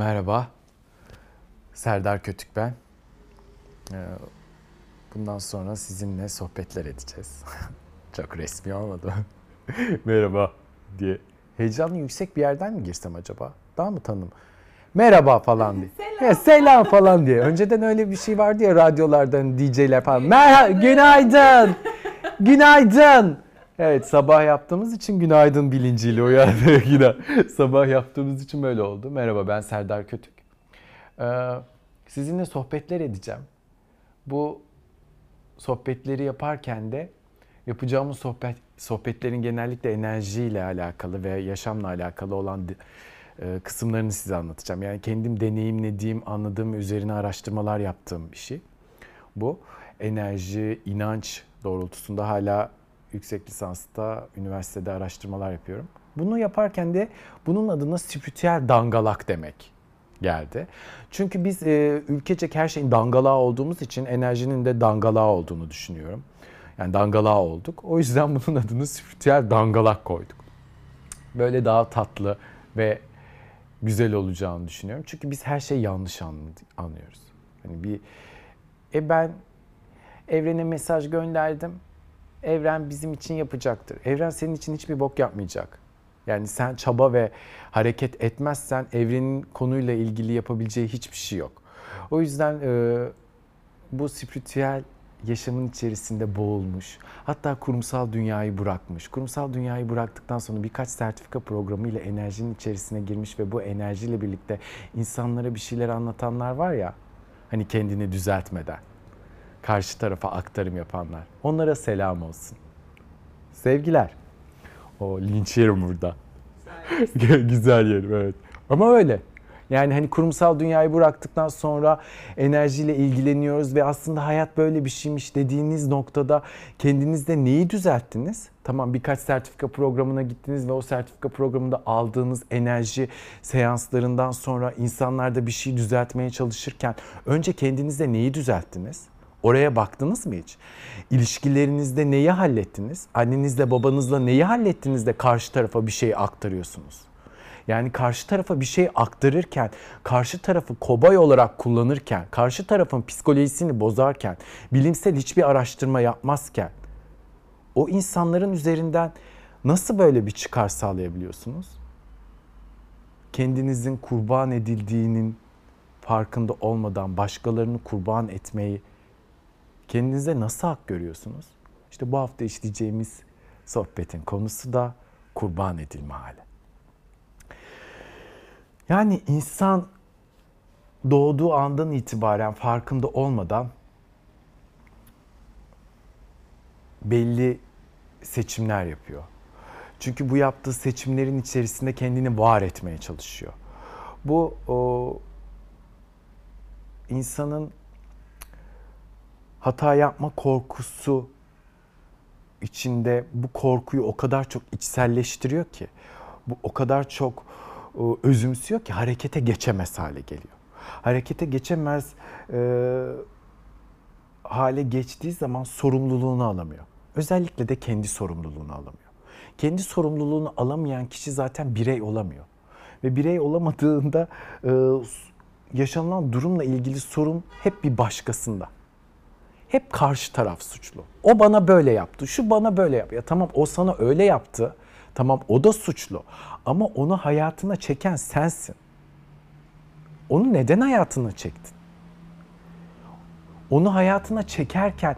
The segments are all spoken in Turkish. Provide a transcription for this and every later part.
Merhaba, Serdar Kötük ben. Bundan sonra sizinle sohbetler edeceğiz. Çok resmi olmadı mı? Merhaba diye. Heyecanlı yüksek bir yerden mi girsem acaba? Daha mı tanım? Merhaba falan diye. Selam. Selam falan diye. Önceden öyle bir şey vardı ya radyolardan DJ'ler falan. Merhaba, günaydın. Günaydın. Evet, sabah yaptığımız için günaydın bilinciyle uyandık yine. Sabah yaptığımız için böyle oldu. Merhaba, ben Serdar Kötük. Sizinle sohbetler edeceğim. Bu sohbetleri yaparken de yapacağımız sohbetlerin genellikle enerjiyle alakalı ve yaşamla alakalı olan kısımlarını size anlatacağım. Yani kendim deneyimlediğim, anladığım, üzerine araştırmalar yaptığım bir şey. Bu enerji, inanç doğrultusunda hala yüksek lisansta, üniversitede araştırmalar yapıyorum. Bunu yaparken de bunun adına spiritüel dangalak demek geldi. Çünkü biz ülkecek her şeyin dangalağı olduğumuz için enerjinin de dangalağı olduğunu düşünüyorum. Yani dangalağı olduk. O yüzden bunun adını spiritüel dangalak koyduk. Böyle daha tatlı ve güzel olacağını düşünüyorum. Çünkü biz her şeyi yanlış anlıyoruz. Hani ben evrene mesaj gönderdim. Evren bizim için yapacaktır. Evren senin için hiçbir bok yapmayacak. Yani sen çaba ve hareket etmezsen evrenin konuyla ilgili yapabileceği hiçbir şey yok. O yüzden bu spiritüel yaşamın içerisinde boğulmuş. Hatta kurumsal dünyayı bırakmış. Kurumsal dünyayı bıraktıktan sonra birkaç sertifika programı ile enerjinin içerisine girmiş ve bu enerjiyle birlikte insanlara bir şeyler anlatanlar var ya, hani kendini düzeltmeden karşı tarafa aktarım yapanlar. Onlara selam olsun. Sevgiler. O linç yerim burada. Güzel yerim, evet. Ama öyle. Yani hani kurumsal dünyayı bıraktıktan sonra enerjiyle ilgileniyoruz ve aslında hayat böyle bir şeymiş dediğiniz noktada kendinizde neyi düzelttiniz? Tamam, birkaç sertifika programına gittiniz ve o sertifika programında aldığınız enerji seanslarından sonra insanlarda bir şey düzeltmeye çalışırken önce kendinizde neyi düzelttiniz? Oraya baktınız mı hiç? İlişkilerinizde neyi hallettiniz? Annenizle babanızla neyi hallettiniz de karşı tarafa bir şey aktarıyorsunuz? Yani karşı tarafa bir şey aktarırken, karşı tarafı kobay olarak kullanırken, karşı tarafın psikolojisini bozarken, bilimsel hiçbir araştırma yapmazken o insanların üzerinden nasıl böyle bir çıkar sağlayabiliyorsunuz? Kendinizin kurban edildiğinin farkında olmadan başkalarını kurban etmeyi kendinize nasıl hak görüyorsunuz? İşte bu hafta işleyeceğimiz sohbetin konusu da kurban edilme hali. Yani insan doğduğu andan itibaren farkında olmadan belli seçimler yapıyor. Çünkü bu yaptığı seçimlerin içerisinde kendini var etmeye çalışıyor. Bu insanın hata yapma korkusu içinde bu korkuyu o kadar çok içselleştiriyor ki, bu o kadar çok özümsüyor ki harekete geçemez hale geliyor. Harekete geçemez hale geçtiği zaman sorumluluğunu alamıyor. Özellikle de kendi sorumluluğunu alamıyor. Kendi sorumluluğunu alamayan kişi zaten birey olamıyor. Ve birey olamadığında yaşanılan durumla ilgili sorun hep bir başkasında. Hep karşı taraf suçlu. O bana böyle yaptı, şu bana böyle yaptı. Ya tamam, o sana öyle yaptı. Tamam, o da suçlu. Ama onu hayatına çeken sensin. Onu neden hayatına çektin? Onu hayatına çekerken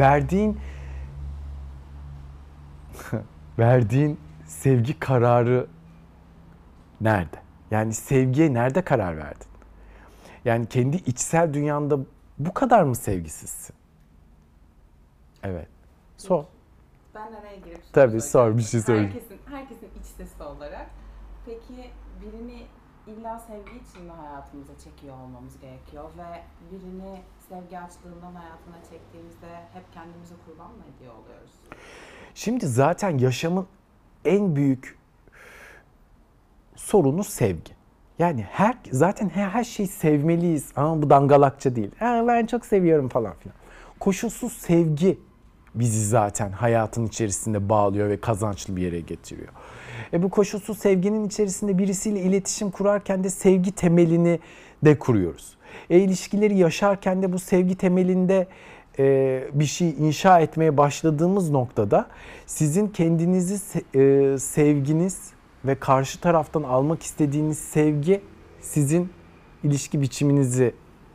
verdiğin sevgi kararı nerede? Yani sevgiye nerede karar verdin? Yani kendi içsel dünyanda bu kadar mı sevgisizsin? Evet. Sor. Ben araya girip Tabii sor, bir şey söyle. Herkesin iç sesi olarak. Peki birini illa sevgi için mi hayatımıza çekiyor olmamız gerekiyor ve birini sevgi açlığından hayatına çektiğimizde hep kendimizi kurban mı ediyor oluyoruz? Şimdi zaten yaşamın en büyük sorunu sevgi. Yani zaten her şeyi sevmeliyiz ama bu dangalakça değil. Ben çok seviyorum falan filan. Koşulsuz sevgi bizi zaten hayatın içerisinde bağlıyor ve kazançlı bir yere getiriyor. Bu koşulsuz sevginin içerisinde birisiyle iletişim kurarken de sevgi temelini de kuruyoruz. İlişkileri yaşarken de bu sevgi temelinde bir şey inşa etmeye başladığımız noktada sizin kendinizi sevginiz ve karşı taraftan almak istediğiniz sevgi sizin ilişki biçiminizi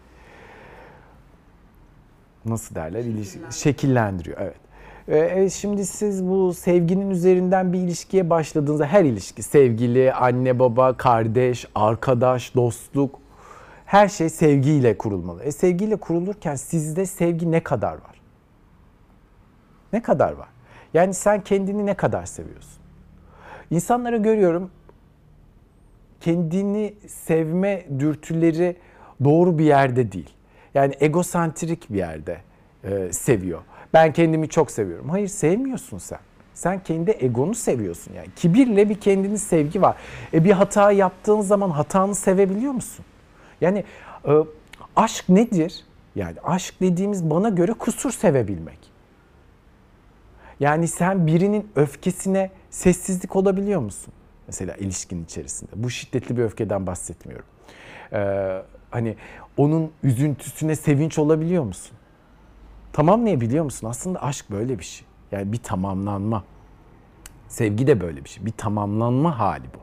nasıl derler? Şekillendiriyor. Evet. Şimdi siz bu sevginin üzerinden bir ilişkiye başladığınızda her ilişki, sevgili, anne baba, kardeş, arkadaş, dostluk, her şey sevgiyle kurulmalı. Sevgiyle kurulurken sizde sevgi ne kadar var? Ne kadar var? Yani sen kendini ne kadar seviyorsun? İnsanları görüyorum, kendini sevme dürtüleri doğru bir yerde değil. Yani egosantrik bir yerde seviyor. Ben kendimi çok seviyorum. Hayır, sevmiyorsun sen. Sen kendi egonu seviyorsun yani. Kibirle bir kendini sevgi var. Bir hata yaptığın zaman hatanı sevebiliyor musun? Yani aşk nedir? Yani aşk dediğimiz bana göre kusur sevebilmek. Yani sen birinin öfkesine sessizlik olabiliyor musun? Mesela ilişkinin içerisinde. Bu şiddetli bir öfkeden bahsetmiyorum. Hani onun üzüntüsüne sevinç olabiliyor musun? Tamamlayabiliyor musun? Aslında aşk böyle bir şey. Yani bir tamamlanma. Sevgi de böyle bir şey. Bir tamamlanma hali bu.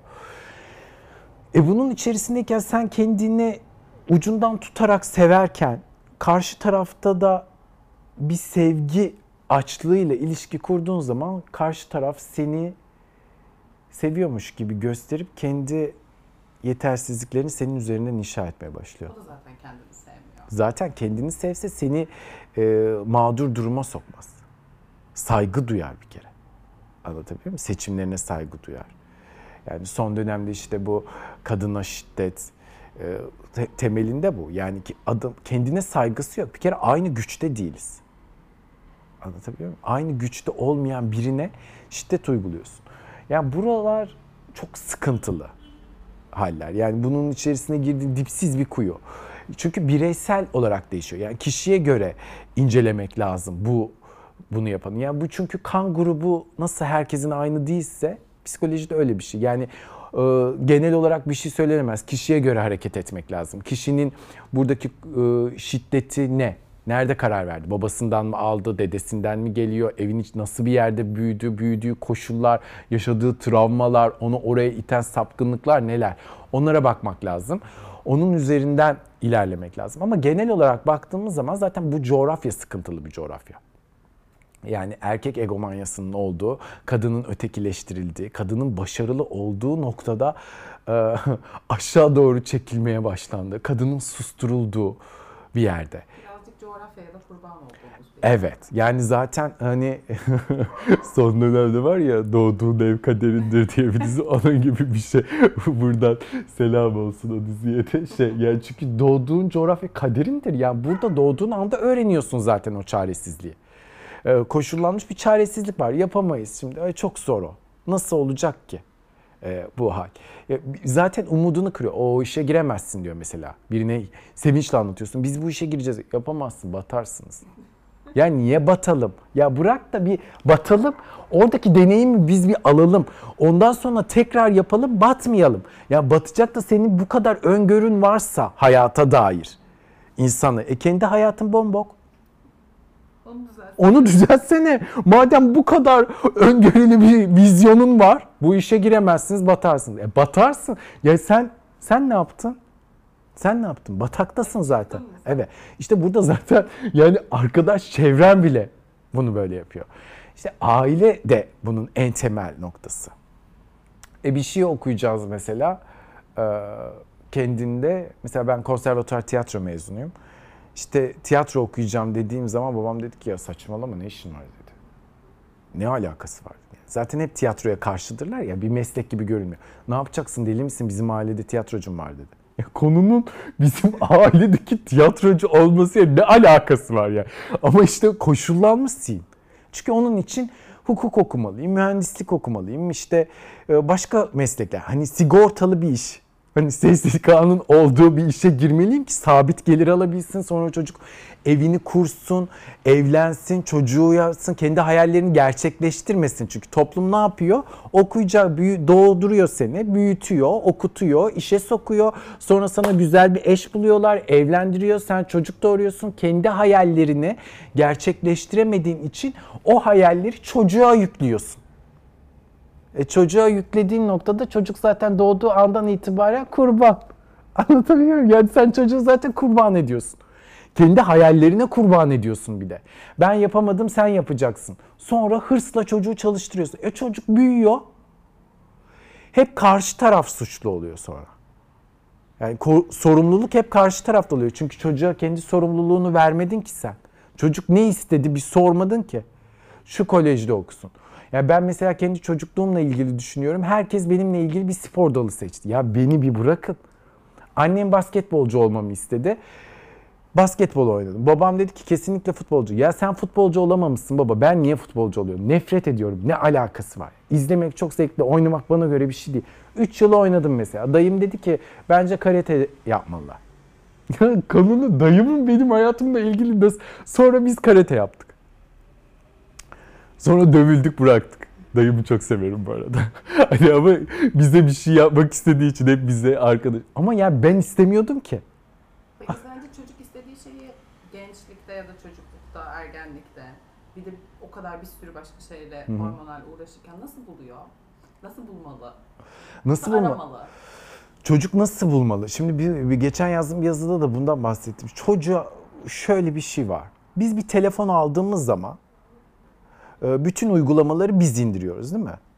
Bunun içerisindeyken sen kendini ucundan tutarak severken karşı tarafta da bir sevgi açlığıyla ilişki kurduğun zaman karşı taraf seni seviyormuş gibi gösterip kendi yetersizliklerini senin üzerinden inşa etmeye başlıyor. O da zaten kendini sevmiyor. Zaten kendini sevse seni mağdur duruma sokmaz. Saygı duyar bir kere. Anlatabiliyor muyum? Seçimlerine saygı duyar. Yani son dönemde işte bu kadına şiddet temelinde bu. Yani adam kendine saygısı yok. Bir kere aynı güçte değiliz. Anlatabiliyor muyum? Aynı güçte olmayan birine şiddet uyguluyorsun. Yani buralar çok sıkıntılı haller. Yani bunun içerisine girdiğin dipsiz bir kuyu. Çünkü bireysel olarak değişiyor. Yani kişiye göre incelemek lazım bunu yapanı. Yani bu çünkü kan grubu nasıl herkesin aynı değilse psikolojide öyle bir şey. Yani genel olarak bir şey söylenemez. Kişiye göre hareket etmek lazım. Kişinin buradaki şiddeti ne? Nerede karar verdi? Babasından mı aldı, dedesinden mi geliyor? Evin nasıl bir yerde büyüdüğü koşullar, yaşadığı travmalar, onu oraya iten sapkınlıklar neler? Onlara bakmak lazım. Onun üzerinden ilerlemek lazım. Ama genel olarak baktığımız zaman zaten bu coğrafya sıkıntılı bir coğrafya. Yani erkek egomanyasının olduğu, kadının ötekileştirildiği, kadının başarılı olduğu noktada aşağı doğru çekilmeye başlandı. Kadının susturulduğu bir yerde. Birazcık coğrafyaya da kurban olduğumuz bir Evet. Yani zaten hani son dönemde var ya doğduğun ev kaderindir diye bir dizi, onun gibi bir şey. Buradan selam olsun o diziye de yani çünkü doğduğun coğrafya kaderindir. Yani burada doğduğun anda öğreniyorsun zaten o çaresizliği. Koşullanmış bir çaresizlik var. Yapamayız şimdi. Çok zor o. Nasıl olacak ki bu hal? Zaten umudunu kırıyor. O işe giremezsin diyor mesela. Birine sevinçle anlatıyorsun. Biz bu işe gireceğiz. Yapamazsın, batarsınız. Ya niye batalım? Ya bırak da bir batalım. Oradaki deneyimi biz bir alalım. Ondan sonra tekrar yapalım, batmayalım. Ya batacak da senin bu kadar öngörün varsa hayata dair insanı. Kendi hayatın bombok. Onu düzeltsene. Madem bu kadar öngörülü bir vizyonun var, bu işe giremezsiniz, batarsınız. Batarsın. Ya sen ne yaptın? Sen ne yaptın? Bataktasın zaten. Evet. İşte burada zaten yani arkadaş çevren bile bunu böyle yapıyor. İşte aile de bunun en temel noktası. Bir şey okuyacağız mesela kendinde. Mesela ben konservatuar tiyatro mezunuyum. İşte tiyatro okuyacağım dediğim zaman babam dedi ki ya saçmalama, ne işin var dedi. Ne alakası var? Zaten hep tiyatroya karşıdırlar ya, bir meslek gibi görünmüyor. Ne yapacaksın, deli misin, bizim ailede tiyatrocum var dedi. Ya konunun bizim ailedeki tiyatrocu olmasıyla ne alakası var ya? Ama işte koşullanmışsın. Çünkü onun için hukuk okumalıyım, mühendislik okumalıyım, işte başka meslekler. Hani sigortalı bir iş. Hani SSK'nın olduğu bir işe girmeliyim ki sabit gelir alabilsin. Sonra çocuk evini kursun, evlensin, çocuğu yapsın, kendi hayallerini gerçekleştirmesin. Çünkü toplum ne yapıyor? Okuyacak, doğduruyor seni, büyütüyor, okutuyor, işe sokuyor. Sonra sana güzel bir eş buluyorlar, evlendiriyor. Sen çocuk doğuruyorsun. Kendi hayallerini gerçekleştiremediğin için o hayalleri çocuğa yüklüyorsun. Çocuğa yüklediğin noktada çocuk zaten doğduğu andan itibaren kurban. Anlatabiliyor muyum? Yani sen çocuğu zaten kurban ediyorsun. Kendi hayallerine kurban ediyorsun bir de. Ben yapamadım, sen yapacaksın. Sonra hırsla çocuğu çalıştırıyorsun. Çocuk büyüyor. Hep karşı taraf suçlu oluyor sonra. Yani sorumluluk hep karşı tarafta oluyor. Çünkü çocuğa kendi sorumluluğunu vermedin ki sen. Çocuk ne istedi bir sormadın ki. Şu kolejde okusun. Ya ben mesela kendi çocukluğumla ilgili düşünüyorum. Herkes benimle ilgili bir spor dalı seçti. Ya beni bir bırakın. Annem basketbolcu olmamı istedi. Basketbol oynadım. Babam dedi ki kesinlikle futbolcu. Ya sen futbolcu olamamışsın baba. Ben niye futbolcu oluyorum? Nefret ediyorum. Ne alakası var? İzlemek çok zevkli. Oynamak bana göre bir şey değil. 3 yıl oynadım mesela. Dayım dedi ki bence karate yapmalılar. Kanunu dayımın benim hayatımla ilgili nasıl? Sonra biz karate yaptık. Sonra dövüldük bıraktık. Dayımı çok severim bu arada. Hani ama bize bir şey yapmak istediği için hep bize arkadaş. Ama ya ben istemiyordum ki. Peki sence çocuk istediği şeyi gençlikte ya da çocuklukta, ergenlikte bir de o kadar bir sürü başka şeyle hormonal uğraşırken nasıl buluyor? Nasıl bulmalı? Nasıl aramalı? Çocuk nasıl bulmalı? Şimdi bir geçen yazdığım yazıda da bundan bahsettim. Çocuğa şöyle bir şey var. Biz bir telefon aldığımız zaman bütün uygulamaları biz indiriyoruz değil mi?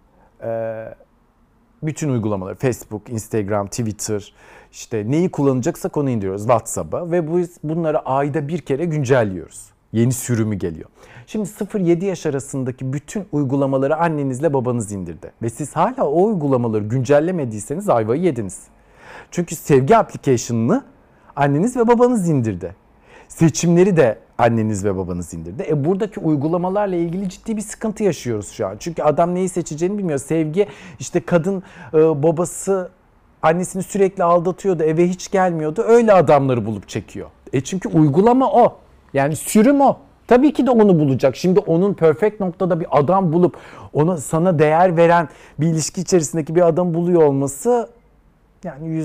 Bütün uygulamaları Facebook, Instagram, Twitter işte neyi kullanacaksak onu indiriyoruz. WhatsApp'a ve bunları ayda bir kere güncelliyoruz. Yeni sürümü geliyor. Şimdi 0-7 yaş arasındaki bütün uygulamaları annenizle babanız indirdi. Ve siz hala o uygulamaları güncellemediyseniz ayvayı yediniz. Çünkü sevgi application'ını anneniz ve babanız indirdi. Seçimleri de anneniz ve babanız indirdi. Buradaki uygulamalarla ilgili ciddi bir sıkıntı yaşıyoruz şu an. Çünkü adam neyi seçeceğini bilmiyor. Sevgi işte kadın babası annesini sürekli aldatıyordu, eve hiç gelmiyordu. Öyle adamları bulup çekiyor. Çünkü uygulama o. Yani sürüm o. Tabii ki de onu bulacak. Şimdi onun perfect noktada bir adam bulup ona sana değer veren bir ilişki içerisindeki bir adam buluyor olması yani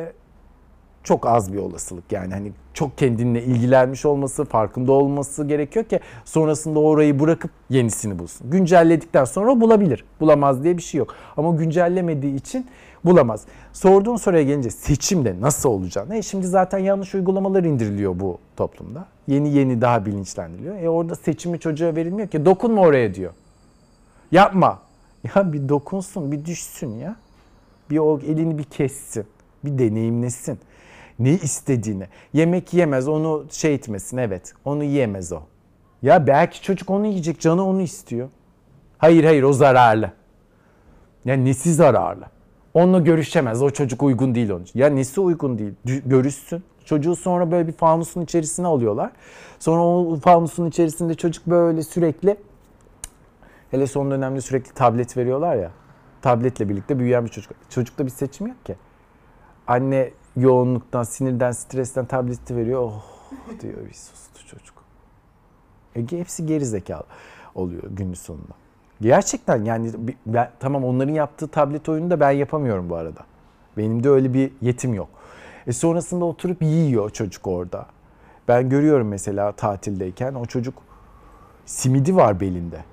çok az bir olasılık. Yani hani çok kendinle ilgilenmiş olması, farkında olması gerekiyor ki sonrasında orayı bırakıp yenisini bulsun. Güncelledikten sonra bulabilir. Bulamaz diye bir şey yok. Ama güncellemediği için bulamaz. Sorduğun soruya gelince seçimde nasıl olacağını. Şimdi zaten yanlış uygulamalar indiriliyor bu toplumda. Yeni daha bilinçlendiriliyor. Orada seçimi çocuğa verilmiyor ki. Dokunma oraya diyor. Yapma. Ya bir dokunsun, bir düşsün ya. Bir o elini bir kessin. Bir deneyimlesin. Ne istediğini. Yemek yemez, onu etmesin, evet. Onu yiyemez o. Ya belki çocuk onu yiyecek, canı onu istiyor. Hayır o zararlı. Ya nesi zararlı? Onunla görüşemez, o çocuk uygun değil onun için. Ya nesi uygun değil? Görüşsün. Çocuğu sonra böyle bir fanusun içerisine alıyorlar. Sonra o fanusun içerisinde çocuk böyle sürekli, hele son dönemde sürekli tablet veriyorlar ya. Tabletle birlikte büyüyen bir çocuk. Çocukta bir seçim yok ki. Anne yoğunluktan, sinirden, stresten tableti veriyor. Oh diyor, bir sustu çocuk. Hepsi geri zekalı oluyor günün sonunda. Gerçekten yani tamam onların yaptığı tablet oyunu da ben yapamıyorum bu arada. Benim de öyle bir yetim yok. Sonrasında oturup yiyor çocuk orada. Ben görüyorum mesela tatildeyken o çocuk simidi var belinde.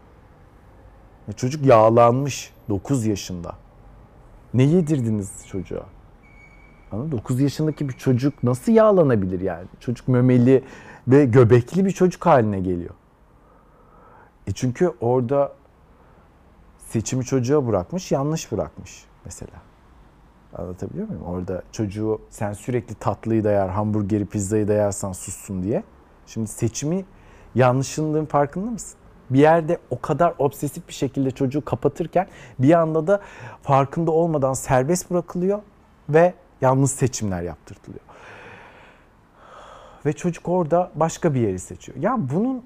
Çocuk yağlanmış 9 yaşında. Ne yedirdiniz çocuğa? 9 yaşındaki bir çocuk nasıl yağlanabilir yani? Çocuk memeli ve göbekli bir çocuk haline geliyor. Çünkü orada seçimi çocuğa bırakmış, yanlış bırakmış mesela. Anlatabiliyor muyum? Orada çocuğu sen sürekli tatlıyı da yer, hamburgeri, pizzayı da yersen sussun diye. Şimdi seçimi yanlışlığın farkında mısın? Bir yerde o kadar obsesif bir şekilde çocuğu kapatırken bir anda da farkında olmadan serbest bırakılıyor ve yanlış seçimler yaptırtılıyor. Ve çocuk orada başka bir yeri seçiyor. Ya bunun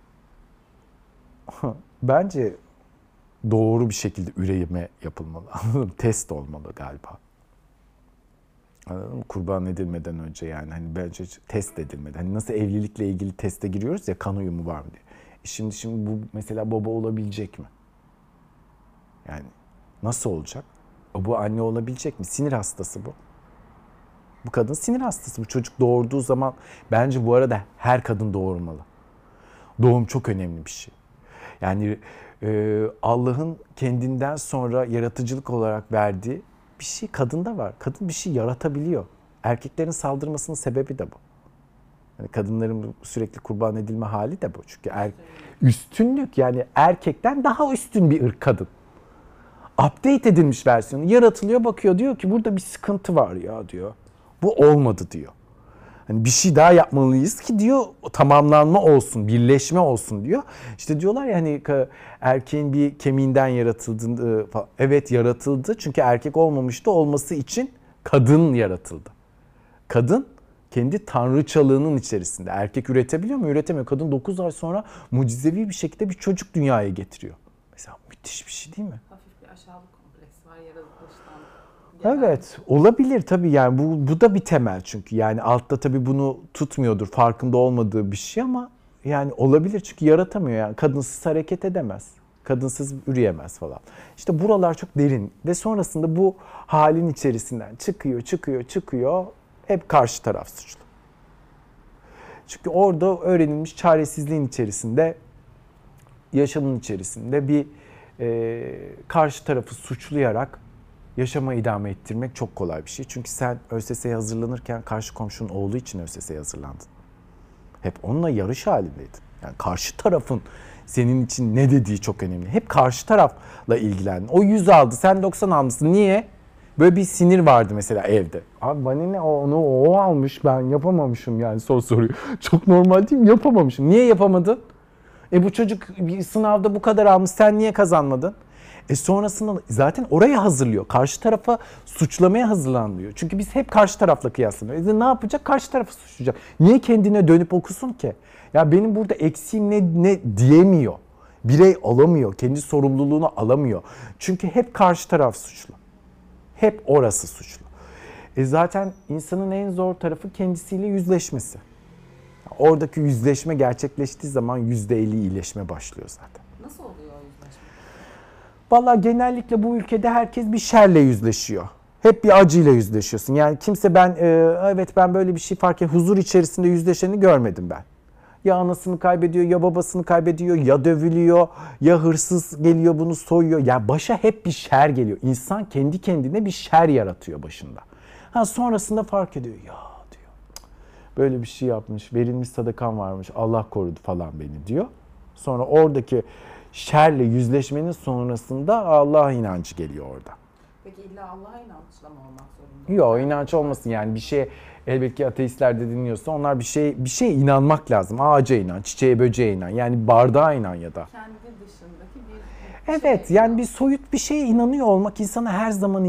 bence doğru bir şekilde üreme yapılmalı. Test olmalı galiba. Anladın mı? Kurban edilmeden önce yani hani bence test edilmeden. Hani nasıl evlilikle ilgili teste giriyoruz ya kan uyumu var mı diye. Şimdi bu mesela baba olabilecek mi? Yani nasıl olacak? Bu anne olabilecek mi? Sinir hastası bu. Bu kadın sinir hastası. Bu çocuk doğurduğu zaman bence bu arada her kadın doğurmalı. Doğum çok önemli bir şey. Yani Allah'ın kendinden sonra yaratıcılık olarak verdiği bir şey kadında var. Kadın bir şey yaratabiliyor. Erkeklerin saldırmasının sebebi de bu. Yani kadınların sürekli kurban edilme hali de bu. Çünkü üstünlük yani erkekten daha üstün bir ırk kadın. Update edilmiş versiyonu yaratılıyor, bakıyor, diyor ki burada bir sıkıntı var ya diyor. Bu olmadı diyor. Hani bir şey daha yapmalıyız ki diyor tamamlanma olsun, birleşme olsun diyor. İşte diyorlar ya hani erkeğin bir kemiğinden yaratıldı falan. Evet yaratıldı çünkü erkek olmamıştı, olması için kadın yaratıldı. Kadın kendi tanrıçalığının içerisinde. Erkek üretebiliyor mu? Üretemiyor. Kadın 9 ay sonra mucizevi bir şekilde bir çocuk dünyaya getiriyor. Mesela müthiş bir şey değil mi? Hafif bir aşağılık kompleksi var yaratılıştan. Evet, olabilir tabii yani bu da bir temel çünkü yani altta tabii bunu tutmuyordur, farkında olmadığı bir şey ama yani olabilir çünkü yaratamıyor yani kadınsız hareket edemez, kadınsız üreyemez falan. İşte buralar çok derin ve sonrasında bu halin içerisinden çıkıyor hep karşı taraf suçlu. Çünkü orada öğrenilmiş çaresizliğin içerisinde, yaşamın içerisinde bir karşı tarafı suçlayarak yaşama idame ettirmek çok kolay bir şey. Çünkü sen ÖSS'ye hazırlanırken karşı komşunun oğlu için ÖSS'ye hazırlandın. Hep onunla yarış halindeydin. Yani karşı tarafın senin için ne dediği çok önemli. Hep karşı tarafla ilgilendin. O 100 aldı, sen 90 almışsın. Niye? Böyle bir sinir vardı mesela evde. Abi bana ne o almış, ben yapamamışım yani soruyor. Çok normal değil mi? Yapamamışım. Niye yapamadın? Bu çocuk bir sınavda bu kadar almış, sen niye kazanmadın? Sonrasında zaten oraya hazırlıyor. Karşı tarafa suçlamaya hazırlanıyor. Çünkü biz hep karşı tarafla kıyaslanıyoruz. Ne yapacak? Karşı tarafı suçlayacak. Niye kendine dönüp okusun ki? Ya benim burada eksiğim ne diyemiyor. Birey alamıyor. Kendi sorumluluğunu alamıyor. Çünkü hep karşı taraf suçlu. Hep orası suçlu. Zaten insanın en zor tarafı kendisiyle yüzleşmesi. Oradaki yüzleşme gerçekleştiği zaman %50 iyileşme başlıyor zaten. Nasıl oluyor o yüzleşme? Vallahi genellikle bu ülkede herkes bir şerle yüzleşiyor. Hep bir acıyla yüzleşiyorsun. Yani kimse evet ben böyle bir şey fark et, huzur içerisinde yüzleşeni görmedim ben. Ya anasını kaybediyor, ya babasını kaybediyor, ya dövülüyor, ya hırsız geliyor bunu soyuyor. Ya başa hep bir şer geliyor. İnsan kendi kendine bir şer yaratıyor başında. Sonrasında fark ediyor. Ya diyor. Böyle bir şey yapmış, verilmiş sadakam varmış, Allah korudu falan beni diyor. Sonra oradaki şerle yüzleşmenin sonrasında Allah inancı geliyor orada. Peki illa Allah'a inançla mı olmak zorunda? Yok, inanç olmasın yani bir şeye, elbette ki ateistler de dinliyorsa onlar bir şeye inanmak lazım. Ağaca inan, çiçeğe böceğe inan, yani bardağa inan ya da. Kendi dışındaki bir Evet yani bir soyut bir şeye inanıyor olmak insana her zaman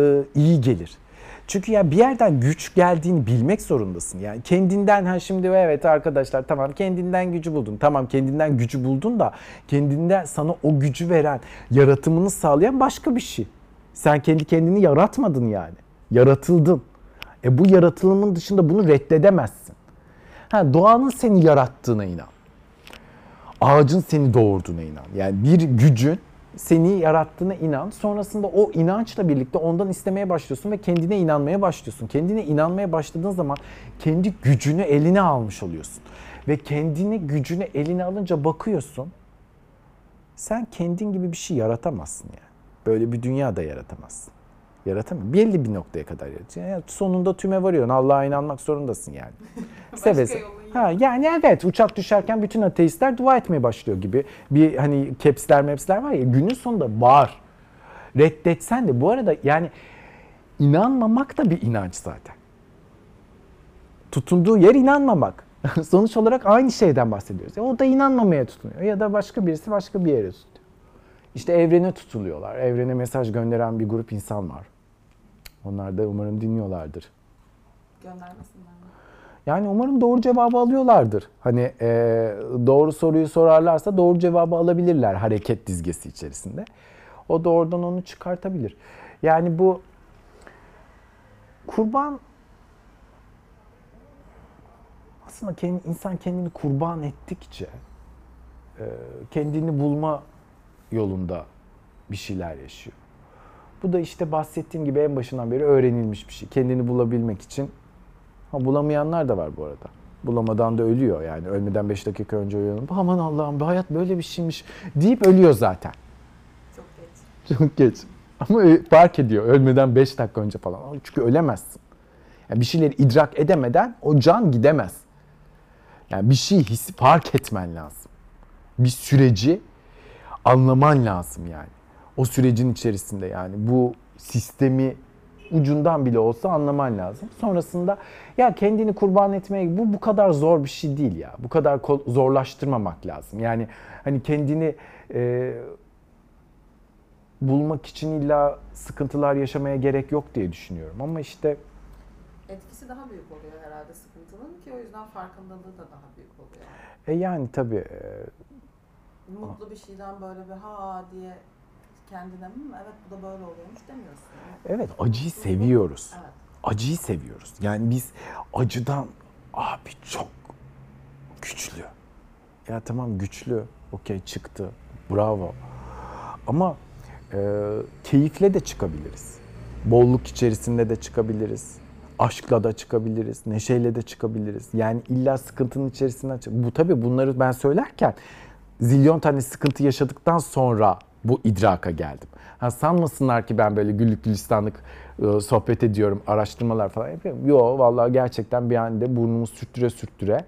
iyi gelir. Çünkü ya bir yerden güç geldiğini bilmek zorundasın. Yani kendinden şimdi evet arkadaşlar tamam kendinden gücü buldun. Tamam kendinden gücü buldun da kendinden sana o gücü veren, yaratımını sağlayan başka bir şey. Sen kendi kendini yaratmadın yani. Yaratıldın. Bu yaratılımın dışında bunu reddedemezsin. Doğanın seni yarattığına inan. Ağacın seni doğurduğuna inan. Yani bir gücün seni yarattığına inan. Sonrasında o inançla birlikte ondan istemeye başlıyorsun ve kendine inanmaya başlıyorsun. Kendine inanmaya başladığın zaman kendi gücünü eline almış oluyorsun. Ve kendini gücünü eline alınca bakıyorsun. Sen kendin gibi bir şey yaratamazsın yani. Böyle bir dünya da yaratamazsın. Yaratamam. Belli bir noktaya kadar yaratıyorsun. Yani sonunda tüme varıyorsun. Allah'a inanmak zorundasın yani. Sevese. Yani evet uçak düşerken bütün ateistler dua etmeye başlıyor gibi. Bir hani mepsler var ya günün sonunda var. Reddetsen de bu arada yani inanmamak da bir inanç zaten. Tutunduğu yer inanmamak. Sonuç olarak aynı şeyden bahsediyoruz. O da inanmamaya tutunuyor ya da başka birisi başka bir yere tutuyor. İşte evrene tutuluyorlar. Evrene mesaj gönderen bir grup insan var. Onlar da umarım dinliyorlardır. Göndermesinler mi? Yani umarım doğru cevabı alıyorlardır. Hani doğru soruyu sorarlarsa doğru cevabı alabilirler hareket dizgesi içerisinde. O da oradan onu çıkartabilir. Yani bu kurban aslında insan kendini kurban ettikçe kendini bulma yolunda bir şeyler yaşıyor. Bu da işte bahsettiğim gibi en başından beri öğrenilmiş bir şey. Kendini bulabilmek için. Bulamayanlar da var bu arada. Bulamadan da ölüyor yani. Ölmeden 5 dakika önce uyanıp aman Allah'ım bu hayat böyle bir şeymiş deyip ölüyor zaten. Çok geç. Çok geç. Ama fark ediyor ölmeden 5 dakika önce falan. Çünkü ölemezsin. Yani bir şeyleri idrak edemeden o can gidemez. Yani bir şeyi fark etmen lazım. Bir süreci anlaman lazım yani. O sürecin içerisinde yani bu sistemi ucundan bile olsa anlaman lazım. Sonrasında ya kendini kurban etmeye bu kadar zor bir şey değil ya. Bu kadar zorlaştırmamak lazım. Yani hani kendini bulmak için illa sıkıntılar yaşamaya gerek yok diye düşünüyorum. Ama işte Etkisi daha büyük oluyor herhalde sıkıntının ki o yüzden farkındalığı da daha büyük oluyor. Yani tabii. Mutlu bir şeyden böyle bir ha diye kendine evet bu da böyle oluyormuş demiyorsun. Evet, acıyı seviyoruz. Evet. Acıyı seviyoruz. Yani biz acıdan abi çok güçlü. Ya tamam güçlü. Okey çıktı. Bravo. Ama keyifle de çıkabiliriz. Bolluk içerisinde de çıkabiliriz. Aşkla da çıkabiliriz. Neşeyle de çıkabiliriz. Yani illa sıkıntının içerisinden bu tabii bunları ben söylerken zilyon tane sıkıntı yaşadıktan sonra bu idraka geldim. Sanmasınlar ki ben böyle güllük gülistanlık sohbet ediyorum, araştırmalar falan yapıyorum. Yo vallahi gerçekten bir anda burnumu sürttüre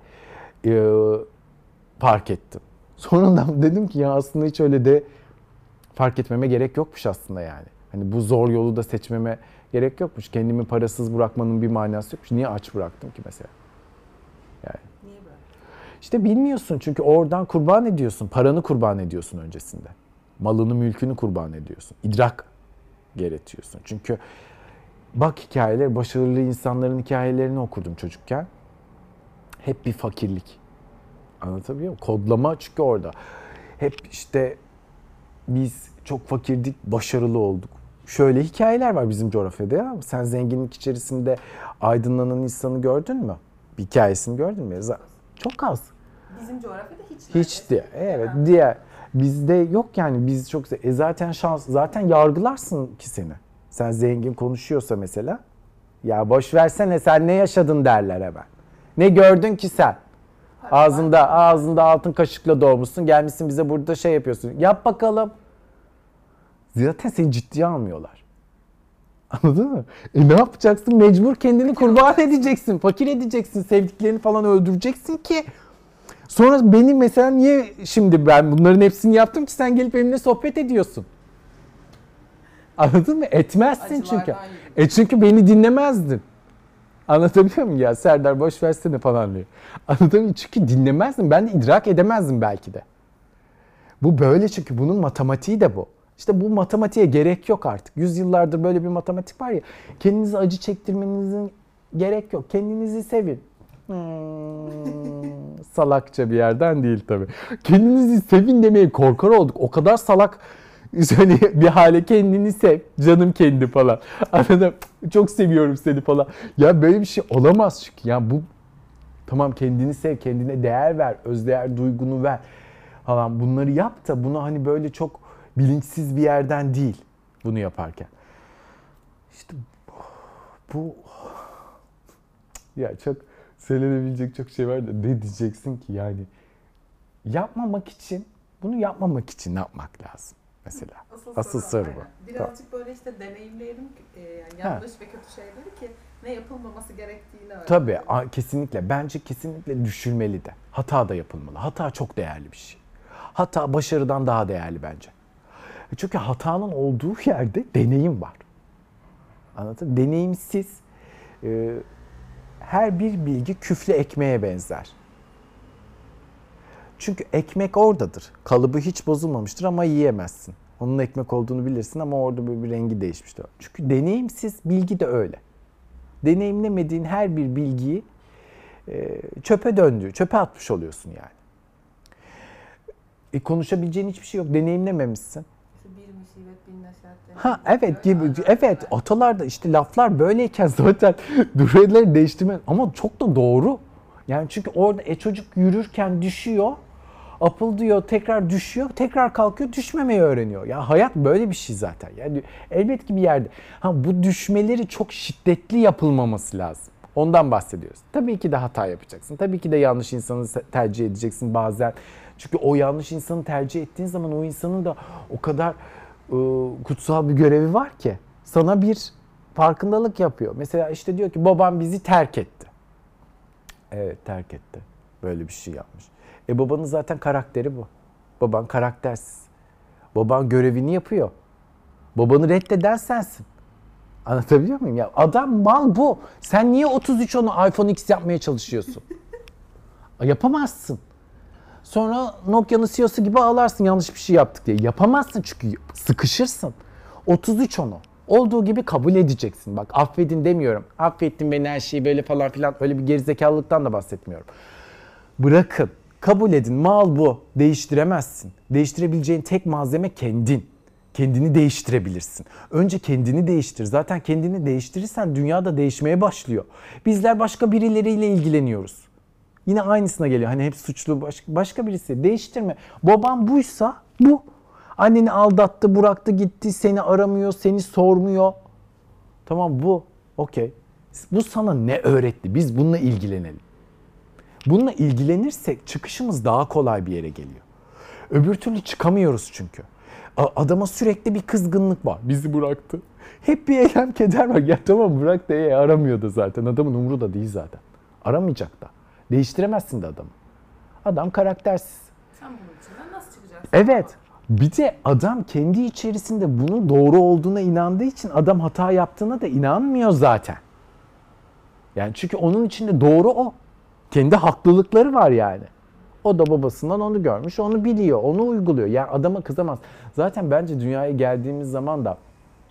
fark ettim. Sonradan dedim ki ya aslında hiç öyle de fark etmeme gerek yokmuş aslında yani. Hani bu zor yolu da seçmeme gerek yokmuş. Kendimi parasız bırakmanın bir manası yokmuş. Niye aç bıraktım ki mesela? Yani. Niye bıraktın? İşte bilmiyorsun çünkü oradan kurban ediyorsun. Paranı kurban ediyorsun öncesinde. Malını, mülkünü kurban ediyorsun. İdrak gerekiyorsun. Çünkü bak hikayeler, başarılı insanların hikayelerini okudum çocukken. Hep bir fakirlik. Anlatabiliyor muyum? Kodlama çünkü orada. Hep işte biz çok fakirdik, başarılı olduk. Şöyle hikayeler var bizim coğrafyada ya. Sen zenginlik içerisinde aydınlanan insanı gördün mü? Bir hikayesini gördün mü? Çok az. Bizim coğrafyada Hiç diye. Evet diğer. Bizde yok yani biz çok zaten zaten yargılarsın ki seni. Sen zengin konuşuyorsa mesela ya boş versene sen ne yaşadın derler hemen. Ne gördün ki sen? Ağzında altın kaşıkla doğmuşsun. Gelmişsin bize burada şey yapıyorsun. Yap bakalım. Zaten seni ciddiye almıyorlar. Anladın mı? Ne yapacaksın? Mecbur kendini kurban edeceksin. Fakir edeceksin. Sevdiklerini falan öldüreceksin ki. Sonra benim mesela niye şimdi ben bunların hepsini yaptım ki sen gelip benimle sohbet ediyorsun? Anladın mı? Etmezsin çünkü. Çünkü beni dinlemezdin. Anlatabiliyor muyum ya? Serdar boş versene falan diyor. Anlatabiliyor muyum? Çünkü dinlemezdin. Ben de idrak edemezdim belki de. Bu böyle çünkü bunun matematiği de bu. İşte bu matematiğe gerek yok artık. Yüzyıllardır böyle bir matematik var ya. Kendinize acı çektirmenizin gerek yok. Kendinizi sevin. Salakça bir yerden değil tabii. Kendinizi sevin demeye korkar olduk. O kadar salak hani bir hale kendini sev. Canım kendi falan. Anladım. Çok seviyorum seni falan. Ya böyle bir şey olamaz çünkü. Ya bu tamam kendini sev, kendine değer ver, özdeğer duygunu ver falan. Bunları yap da bunu hani böyle çok bilinçsiz bir yerden değil bunu yaparken. İşte bu ya çok söylenebilecek çok şey var da ne diyeceksin ki yani yapmamak için bunu yapmamak için ne yapmak lazım mesela? Asıl soru bu. Birazcık böyle işte deneyimleyelim yani yanlış ve kötü şeyleri ki ne yapılmaması gerektiğini öğrenelim. Tabii kesinlikle bence kesinlikle düşülmeli de. Hata da yapılmalı. Hata çok değerli bir şey. Hata başarıdan daha değerli bence. Çünkü hatanın olduğu yerde deneyim var. Anladın mı? Deneyimsiz her bir bilgi küfle ekmeğe benzer. Çünkü ekmek oradadır. Kalıbı hiç bozulmamıştır ama yiyemezsin. Onun ekmek olduğunu bilirsin ama orada böyle bir rengi değişmiştir. Çünkü deneyimsiz bilgi de öyle. Deneyimlemediğin her bir bilgiyi çöpe çöpe atmış oluyorsun yani. Konuşabileceğin hiçbir şey yok. Deneyimlememişsin. Bir musibet bin neşet. Ha evet gibi. Evet atalarda işte laflar böyleyken zaten dureleri değiştirme ama çok da doğru. Yani çünkü orada çocuk yürürken düşüyor, apıldıyor, tekrar düşüyor, tekrar kalkıyor, düşmemeyi öğreniyor. Ya hayat böyle bir şey zaten. Yani elbet ki bir yerde. Bu düşmeleri çok şiddetli yapılmaması lazım. Ondan bahsediyoruz. Tabii ki de hata yapacaksın. Tabii ki de yanlış insanı tercih edeceksin bazen. Çünkü o yanlış insanı tercih ettiğin zaman o insanın da o kadar kutsal bir görevi var ki sana bir farkındalık yapıyor. Mesela işte diyor ki babam bizi terk etti. Evet, terk etti. Böyle bir şey yapmış. Babanın zaten karakteri bu. Baban karaktersiz. Baban görevini yapıyor. Babanı reddeden sensin. Anlatabiliyor muyum? Ya adam mal bu. Sen niye 33 onu iPhone X yapmaya çalışıyorsun? Yapamazsın. Sonra Nokia'nın CEO'su gibi ağlarsın yanlış bir şey yaptık diye. Yapamazsın çünkü sıkışırsın. 33 onu. Olduğu gibi kabul edeceksin. Bak affedin demiyorum. Affettin beni her şeyi böyle falan filan. Öyle bir gerizekalılıktan da bahsetmiyorum. Bırakın. Kabul edin. Mal bu. Değiştiremezsin. Değiştirebileceğin tek malzeme kendin. Kendini değiştirebilirsin. Önce kendini değiştir. Zaten kendini değiştirirsen dünya da değişmeye başlıyor. Bizler başka birileriyle ilgileniyoruz. Yine aynısına geliyor. Hani hep suçlu başka birisi. Değiştirme. Babam buysa bu. Anneni aldattı, bıraktı gitti, seni aramıyor, seni sormuyor. Tamam bu. Okey. Bu sana ne öğretti? Biz bununla ilgilenelim. Bununla ilgilenirsek çıkışımız daha kolay bir yere geliyor. Öbür türlü çıkamıyoruz çünkü. Adama sürekli bir kızgınlık var. Bizi bıraktı. Hep bir elem keder var. Ya tamam bırak da aramıyor da zaten. Adamın umru da değil zaten. Aramayacak da. Değiştiremezsin de adamı. Adam karaktersiz. Sen bunun içinden nasıl çıkacaksın? Evet. Bir de adam kendi içerisinde bunun doğru olduğuna inandığı için adam hata yaptığına da inanmıyor zaten. Yani çünkü onun içinde doğru o. Kendi haklılıkları var yani. O da babasından onu görmüş, onu biliyor, onu uyguluyor. Yani adama kızamaz. Zaten bence dünyaya geldiğimiz zaman da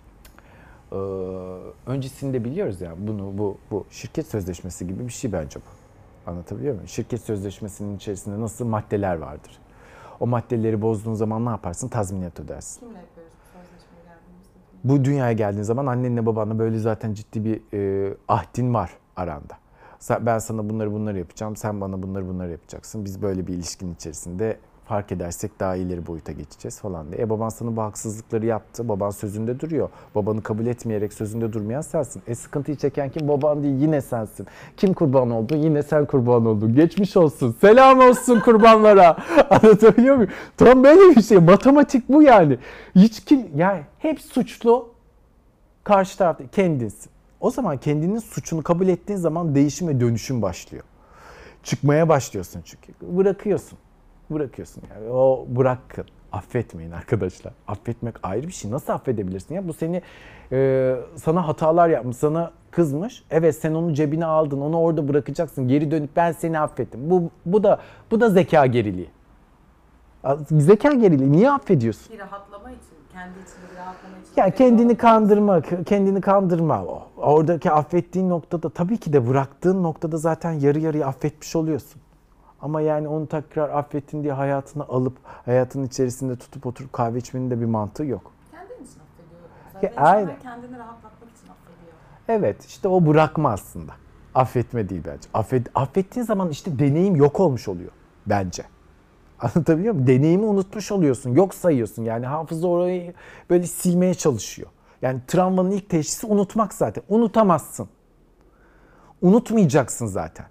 öncesinde biliyoruz yani bu şirket sözleşmesi gibi bir şey bence bu. Anlatabiliyor muyum? Şirket sözleşmesinin içerisinde nasıl maddeler vardır. O maddeleri bozduğun zaman ne yaparsın? Tazminat ödersin. Kimle yapıyoruz bu sözleşmeye geldiğimizde? Bu dünyaya geldiğin zaman annenle babanla böyle zaten ciddi bir ahdin var aranda. Ben sana bunları yapacağım, sen bana bunları yapacaksın. Biz böyle bir ilişkinin içerisinde fark edersek daha ileri boyuta geçeceğiz falan diye. Baban sana bu haksızlıkları yaptı, baban sözünde duruyor. Babanı kabul etmeyerek sözünde durmayan sensin. Sıkıntıyı çeken kim? Baban değil, yine sensin. Kim kurban oldu? Yine sen kurban oldun. Geçmiş olsun, selam olsun kurbanlara. Anlatabiliyor muyum? Tam böyle bir şey. Matematik bu yani. Yani hep suçlu karşı tarafta kendinsin. O zaman kendinin suçunu kabul ettiğin zaman değişim ve dönüşüm başlıyor. Çıkmaya başlıyorsun çünkü. Bırakıyorsun yani. O bırakın. Affetmeyin arkadaşlar. Affetmek ayrı bir şey. Nasıl affedebilirsin ya? Bu seni sana hatalar yapmış, sana kızmış. Evet sen onu cebine aldın, onu orada bırakacaksın. Geri dönüp ben seni affettim. Bu da zeka geriliği. Zeka geriliği. Niye affediyorsun? Bir rahatlama için, kendi içinde bir rahatlama için. Ya kendini kandırma. Oradaki affettiğin noktada tabii ki de bıraktığın noktada zaten yarı yarıya affetmiş oluyorsun. Ama yani onu tekrar affettin diye hayatına alıp hayatın içerisinde tutup oturup kahve içmenin de bir mantığı yok. Kendin için affediyor. Zaten aynen. Kendini rahatlatmak için affediyor. Evet işte o bırakma aslında. Affetme değil bence. Affettiğin zaman işte deneyim yok olmuş oluyor bence. Anlatabiliyor muyum? Deneyimi unutmuş oluyorsun. Yok sayıyorsun. Yani hafıza orayı böyle silmeye çalışıyor. Yani travmanın ilk teşhisi unutmak zaten. Unutamazsın. Unutmayacaksın zaten.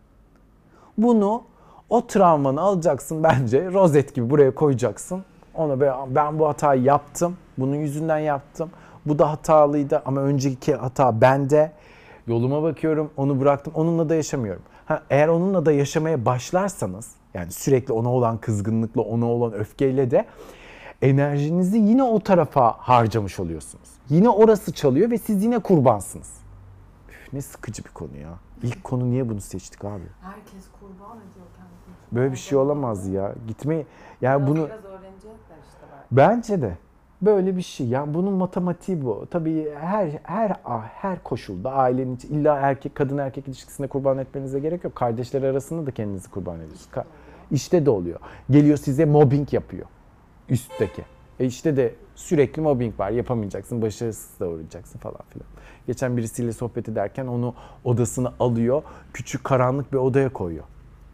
O travmanı alacaksın bence. Rozet gibi buraya koyacaksın. Ona ben bu hatayı yaptım. Bunun yüzünden yaptım. Bu da hatalıydı ama önceki hata bende. Yoluma bakıyorum. Onu bıraktım. Onunla da yaşamıyorum. Eğer onunla da yaşamaya başlarsanız yani sürekli ona olan kızgınlıkla, ona olan öfkeyle de enerjinizi yine o tarafa harcamış oluyorsunuz. Yine orası çalıyor ve siz yine kurbansınız. Ne sıkıcı bir konu ya. İlk konu niye bunu seçtik abi? Herkes kurban ediyor kendini. Böyle bir şey olamaz ya. Gitmeyi yani bunu biraz öğrenecekler işte belki. bence de böyle bir şey. Yani bunun matematiği bu. Tabii her koşulda ailenin illa kadın erkek ilişkisinde kurban etmenize gerek yok. Kardeşler arasında da kendinizi kurban ediyorsunuz. İşte de oluyor. Geliyor size mobbing yapıyor. Üstteki. İşte de sürekli mobbing var. Yapamayacaksın, başarısız da uğrayacaksın falan filan. Geçen birisiyle sohbet ederken onu odasına alıyor. Küçük karanlık bir odaya koyuyor.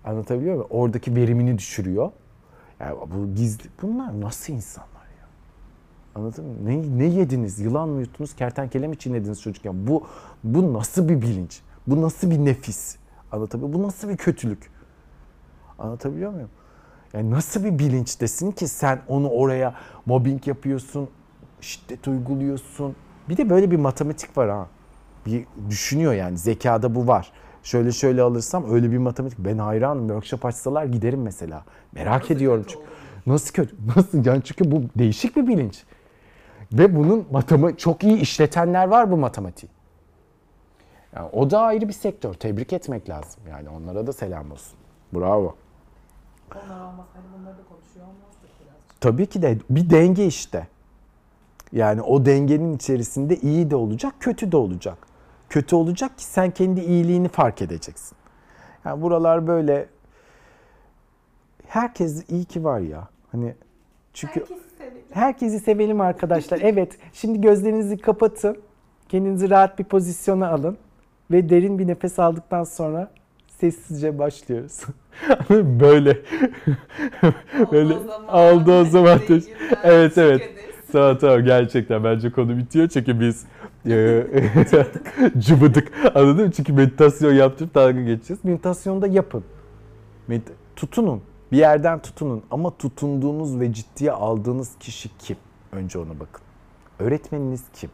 Anlatabiliyor muyum? Oradaki verimini düşürüyor. Yani bu gizli, bunlar nasıl insanlar ya? Anladın mı? Ne yediniz? Yılan mı yuttunuz? Kertenkele mi çiğnediniz çocukken? Bu nasıl bir bilinç? Bu nasıl bir nefis? Anlatabiliyor muyum? Bu nasıl bir kötülük? Anlatabiliyor muyum? Yani nasıl bir bilinçtesin ki sen onu oraya mobbing yapıyorsun, şiddet uyguluyorsun. Bir de böyle bir matematik var ha. Bir düşünüyor yani, zekada bu var. Şöyle alırsam öyle bir matematik. Ben hayranım. Workshop açsalar giderim mesela. Merak Nasıl ediyorum. kötü olur? Nasıl kötü? Nasıl? Yani çünkü bu değişik bir bilinç. Ve bunun çok iyi işletenler var bu matematiği. Yani o da ayrı bir sektör. Tebrik etmek lazım. Yani onlara da selam olsun. Bravo. Onlar olmasaydı bunları da konuşuyor olmazdık birazcık. Tabii ki de bir denge işte. Yani o dengenin içerisinde iyi de olacak, kötü de olacak. Kötü olacak ki sen kendi iyiliğini fark edeceksin. Yani buralar böyle, herkes iyi ki var ya. Hani çünkü Herkesi sevelim. herkesi sevelim arkadaşlar. Evet, şimdi gözlerinizi kapatın. Kendinizi rahat bir pozisyona alın ve derin bir nefes aldıktan sonra sessizce başlıyoruz. Böyle böyle oldu o zaman. Evet. Tamam gerçekten bence konu bitiyor çünkü biz cıbıdık, anladın mı? Çünkü meditasyon yaptırıp dalga geçeceğiz. Meditasyonda yapın. Tutunun. Bir yerden tutunun ama tutunduğunuz ve ciddiye aldığınız kişi kim? Önce ona bakın. Öğretmeniniz kim?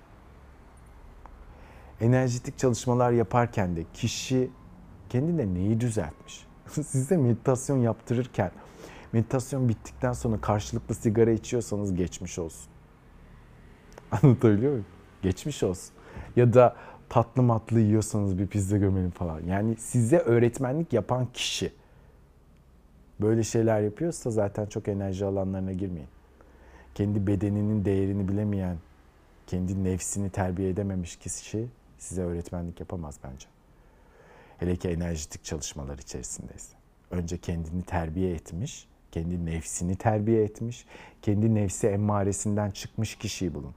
Enerjetik çalışmalar yaparken de kişi kendine neyi düzeltmiş? Size meditasyon yaptırırken, meditasyon bittikten sonra karşılıklı sigara içiyorsanız geçmiş olsun. Anlatabiliyor muyum? Geçmiş olsun. Ya da tatlı matlı yiyorsanız bir pizza gömelim falan. Yani size öğretmenlik yapan kişi böyle şeyler yapıyorsa zaten çok enerji alanlarına girmeyin. Kendi bedeninin değerini bilemeyen, kendi nefsini terbiye edememiş kişi size öğretmenlik yapamaz bence. Hele ki enerjitik çalışmalar içerisindeyiz. Önce kendini terbiye etmiş, kendi nefsini terbiye etmiş, kendi nefsi emmaresinden çıkmış kişiyi bulun.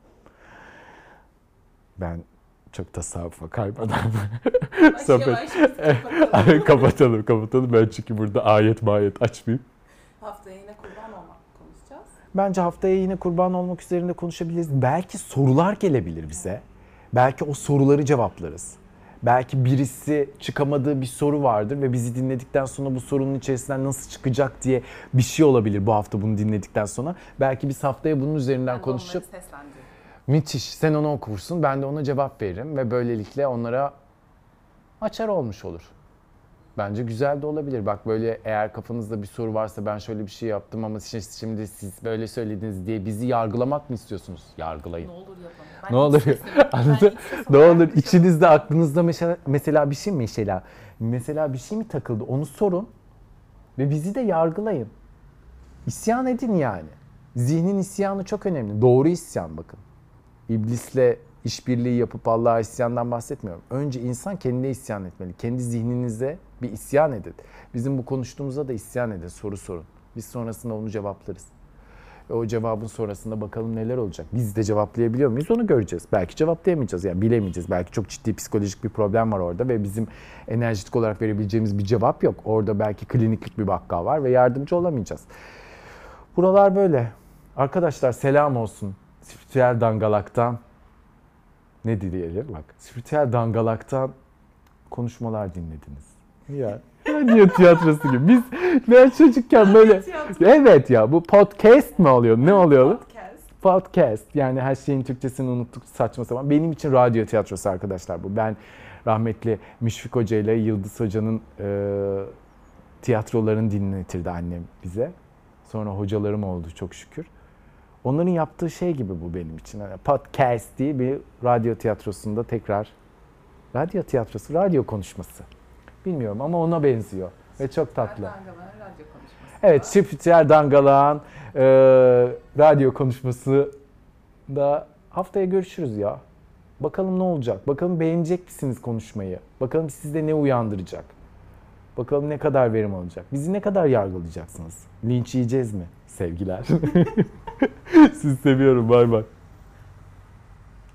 Ben çok tasavvufa kaymadan kapatalım. Ben çünkü burada ayet açmayayım. Haftaya yine kurban olmak konuşacağız. Bence haftaya yine kurban olmak üzerinde konuşabiliriz. Belki sorular gelebilir bize. Belki o soruları cevaplarız. Belki birisi çıkamadığı bir soru vardır ve bizi dinledikten sonra bu sorunun içerisinden nasıl çıkacak diye bir şey olabilir bu hafta bunu dinledikten sonra. Belki biz haftaya bunun üzerinden konuşup müthiş, sen onu okursun, ben de ona cevap veririm ve böylelikle onlara açar olmuş olur. Bence güzel de olabilir. Bak böyle eğer kafanızda bir soru varsa ben şöyle bir şey yaptım ama şimdi siz böyle söylediniz diye bizi yargılamak mı istiyorsunuz? Yargılayın. Ne olur yapalım. Ne olur. Anladın? Ne olur içinizde aklınızda mesela bir şey mi takıldı onu sorun ve bizi de yargılayın. İsyan edin yani. Zihnin isyanı çok önemli. Doğru isyan bakın. İblisle işbirliği yapıp Allah'a isyandan bahsetmiyorum. Önce insan kendine isyan etmeli. Kendi zihninize bir isyan edin. Bizim bu konuştuğumuzda da isyan edin, soru sorun. Biz sonrasında onu cevaplarız. Ve o cevabın sonrasında bakalım neler olacak. Biz de cevaplayabiliyor muyuz onu göreceğiz. Belki cevaplayamayacağız, yani bilemeyeceğiz. Belki çok ciddi psikolojik bir problem var orada ve bizim enerjik olarak verebileceğimiz bir cevap yok. Orada belki kliniklik bir vaka var ve yardımcı olamayacağız. Buralar böyle. Arkadaşlar selam olsun. Spiritüel Dangalak'tan ne diyelim bak. Spiritüel Dangalak'tan konuşmalar dinlediniz. Ya radyo tiyatrosu gibi. Ben çocukken böyle evet ya bu podcast mi oluyor? Ne oluyor? Podcast. Yani her şeyin Türkçesini unuttuk saçma sapan. Benim için radyo tiyatrosu arkadaşlar bu. Ben rahmetli Müşfik Hoca ile Yıldız Hoca'nın tiyatrolarını dinletirdi annem bize. Sonra hocalarım oldu çok şükür. Onların yaptığı şey gibi bu benim için. Yani podcast diye bir radyo tiyatrosunda tekrar radyo tiyatrosu, radyo konuşması. Bilmiyorum ama ona benziyor ve çok tatlı. Radyo konuşması. Evet, Spiritüel Dangalak'ın radyo konuşması da haftaya görüşürüz ya. Bakalım ne olacak? Bakalım beğenecek misiniz konuşmayı? Bakalım sizde ne uyandıracak? Bakalım ne kadar verim alacak? Bizi ne kadar yargılayacaksınız? Linç yiyeceğiz mi? Sevgiler. Sizi seviyorum. Bay bay.